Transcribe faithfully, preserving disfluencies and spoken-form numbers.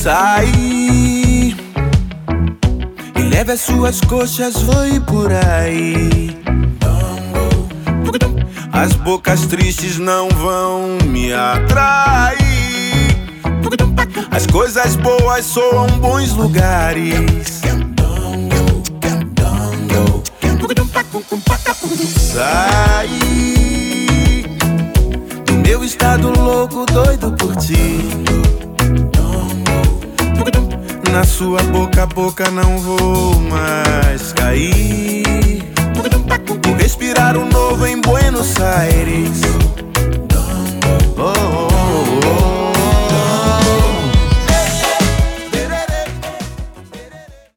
Sai e leve as suas coxas, voe por aí. As bocas tristes não vão me atrair. As coisas boas soam bons lugares. Sai do meu estado louco, doido por ti. Na sua boca a boca não vou mais cair. Vou respirar o novo em Buenos Aires. Oh, oh, oh, oh.